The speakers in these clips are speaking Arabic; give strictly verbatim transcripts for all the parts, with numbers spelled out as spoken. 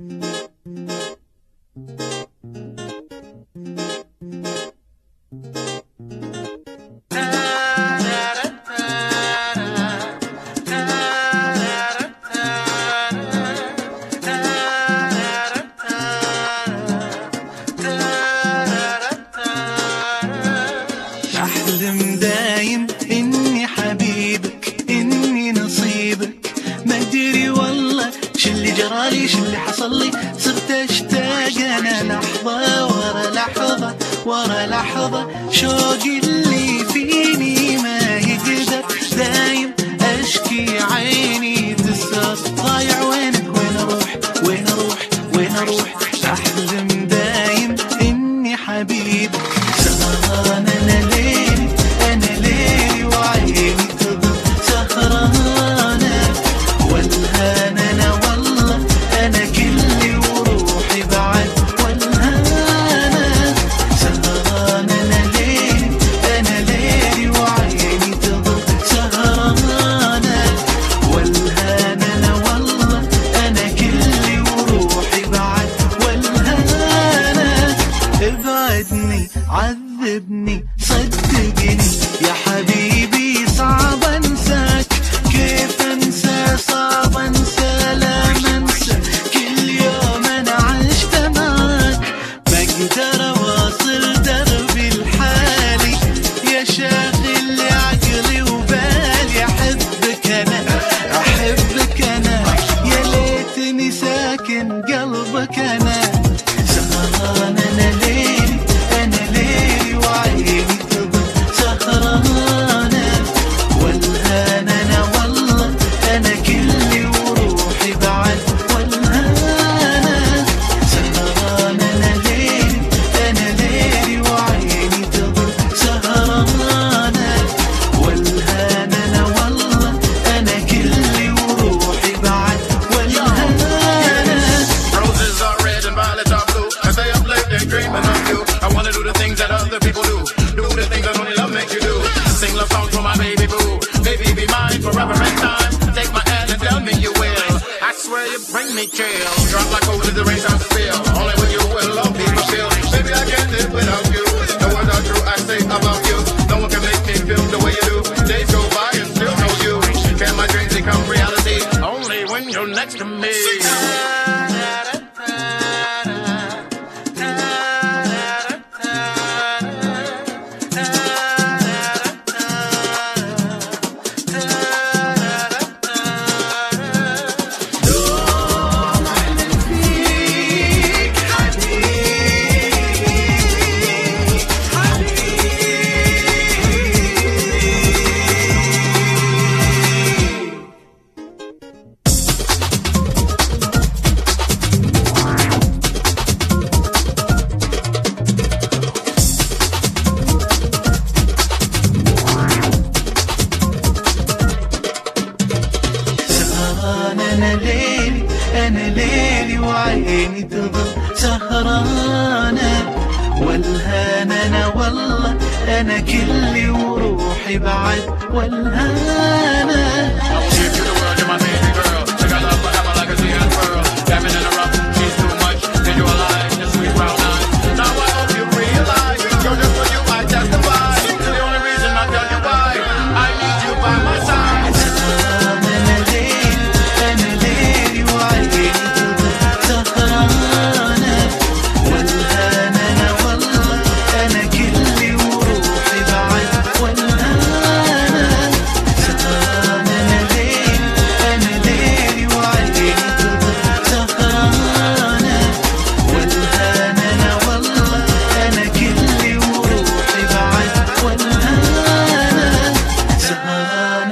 أحلم دايم إني حبيبك، إني نصيبك، ما أدري والله شلي جرالي شلي حصلي، صرت أشتاق أنا لحظة ورا لحظة ورا لحظة، شوقي اللي فيني ما يقدر، دايم أشكي عيني تسقط، ضايع وينك وين أروح وين أروح وين أروح، أحلم دايم إني حبيبك، سهران أنا ليلي أنا ليلي وعيني تضل سهرانة، والهان أنا والله أنا كلي وروحي بعد والهانة، سهران أنا ليلي أنا ليلي وعيني تضل سهرانة، والهان أنا والله أنا كلي وروحي بعد والهانة، ابعدني عذبني صدقني يا حبيبي صعب انساك، كيف انسى صعب انسى لا منسى، كل يوم انا عشت معاك، ما اقدر اواصل دربي الحالي، يا شاغل عقلي وبالي، احبك انا احبك انا، يا ليتني ساكن قلبك انا، سهران انا ليلي انا ليلي وعيني تضل سهرانة، والهان انا والله انا كلي وروحي بعد والهانة، سهران انا ليلي انا ليلي وعيني تضل سهرانة، والهان انا والله انا كلي وروحي بعد والهانة. Roses are red and violets are blue. I stay up late and dreaming of you. I wanna do the things that other people do. Do the things that only love makes you do. Sing love songs for my baby boo. Baby, be mine forever and time. Take my hand and tell me you will. I swear you bring me chill. Drop like gold as the rain starts to spill. Only with you will love be fulfilled. Baby, I can't live without you. The words are true I say about you. No one can make me feel the way you do. Days go by and still know you. Can my dreams become reality? Only when you're next to me. أنا ليلي أنا ليلي وعيني تضل سهرانة، والهان أنا والله أنا كلي وروحي بعد والهانة.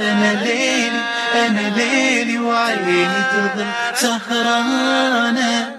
أنا ليلي وعيني تظل سهرانة.